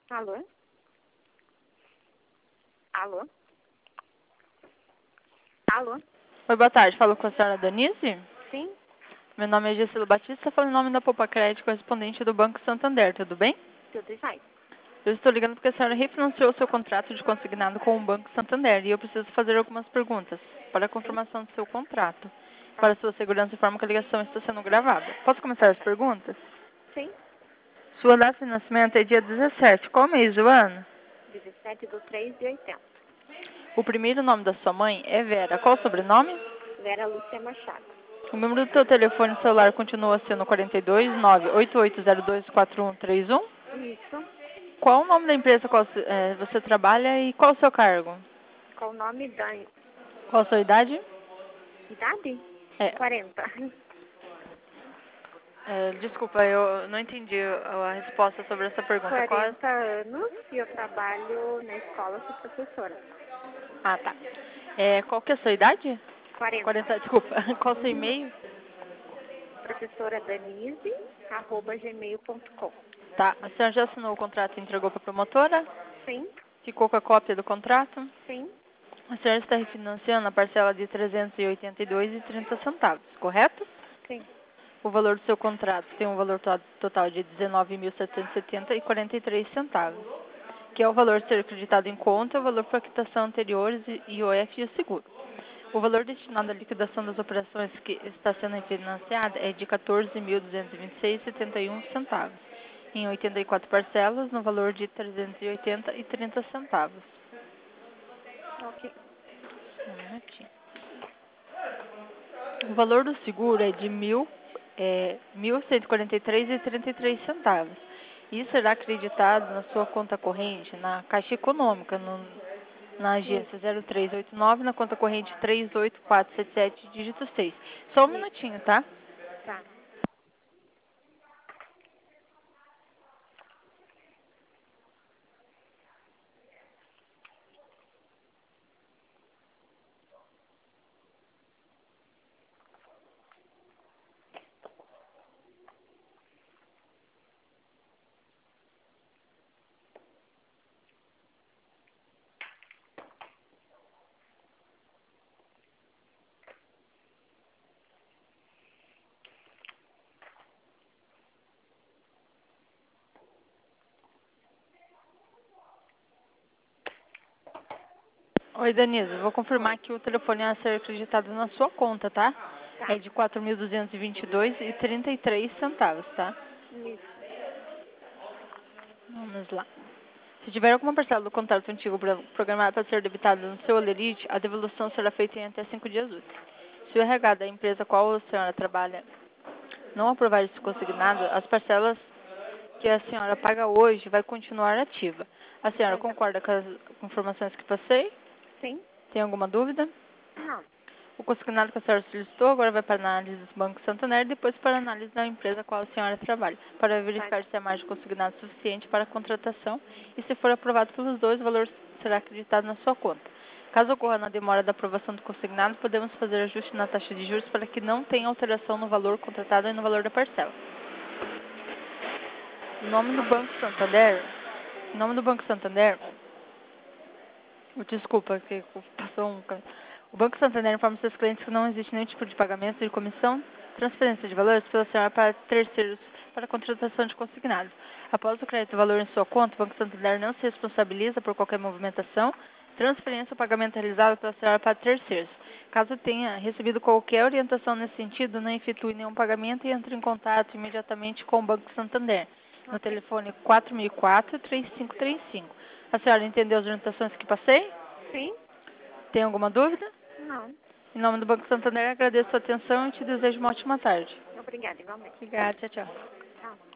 Alô? Alô? Alô? Oi, boa tarde. Falo com a senhora Danise? Sim? Meu nome é Gessilo Batista, falo em nome da Poupa Crédito, correspondente do Banco Santander, tudo bem? Tudo em paz. Eu estou ligando porque a senhora refinanciou seu contrato de consignado com o Banco Santander e eu preciso fazer algumas perguntas para a Sim? confirmação do seu contrato. Ah, Para sua segurança, informo que a ligação está sendo gravada. Posso começar as perguntas? sim? Sua data de nascimento é dia 17. Qual mês do ano? 17/3/80. O primeiro nome da sua mãe é Vera. Qual o sobrenome? Vera Lúcia Machado. O número do seu telefone celular continua sendo 42 98802 4131. Isso. Qual o nome da empresa qual você trabalha e qual o seu cargo? Qual o nome da Qual a sua idade? idade? É, 40. desculpa, eu não entendi a resposta sobre essa pergunta. 40 anos e eu trabalho na escola, sou professora. Ah, tá. Qual que é a sua idade? 40. 40, desculpa. Qual o seu Uhum. e-mail? Professora Danise, @gmail.com. Tá. A senhora já assinou o contrato e entregou para a promotora? Sim? Ficou com a cópia do contrato? Sim? A senhora está refinanciando a parcela de 382,30 centavos, correto? Sim. O valor do seu contrato tem um valor total de 19.770,43 centavos, que é o valor a ser acreditado em conta, o valor por quitação anteriores, IOF e o seguro. O valor destinado à liquidação das operações que está sendo financiada é de 14.226,71 centavos, em 84 parcelas, no valor de 380,30 centavos. Ok. Um minutinho. O valor do seguro é de 1.143,33 centavos. Isso será acreditado na sua conta corrente, na Caixa Econômica, na agência Isso. 0389, na conta corrente 38477, dígito 6. Só um Isso. minutinho, tá? Tá. Oi, Danisa, vou confirmar Oi. que o telefone a ser acreditado na sua conta, tá? É Tá. de 4.222,33 centavos, tá? Isso. Vamos lá. Se tiver alguma parcela do contrato antigo programada para ser debitada no seu olerite, a devolução será feita em até 5 dias úteis. Se o RH da empresa qual a senhora trabalha não aprovar esse consignado, as parcelas que a senhora paga hoje vai continuar ativa. A senhora Tá já. concorda com as informações que passei? Sim? Tem alguma dúvida? Não. O consignado que a senhora solicitou agora vai para a análise do Banco Santander e depois para a análise da empresa qual a senhora trabalha, para Tá. verificar se a margem consignada é suficiente para a contratação e se for aprovado pelos dois, o valor será acreditado na sua conta. Caso ocorra na demora da aprovação do consignado, podemos fazer ajuste na taxa de juros para que não tenha alteração no valor contratado e no valor da parcela. Em nome do Ok. Banco Santander, em nome do Banco Santander, desculpa, que passou um. O Banco Santander informa seus clientes que não existe nenhum tipo de pagamento de comissão, transferência de valores pela senhora para terceiros para a contratação de consignados. Após o crédito do valor em sua conta, o Banco Santander não se responsabiliza por qualquer movimentação, transferência ou pagamento realizado pela senhora para terceiros. Caso tenha recebido qualquer orientação nesse sentido, não efetue nenhum pagamento e entre em contato imediatamente com o Banco Santander, no Ok. telefone 4004-3535. A senhora entendeu as orientações que passei? Sim? Tem alguma dúvida? Não. Em nome do Banco Santander, agradeço a sua atenção e te desejo uma ótima tarde. Obrigada, igualmente. Obrigada, tchau, tchau. Tchau.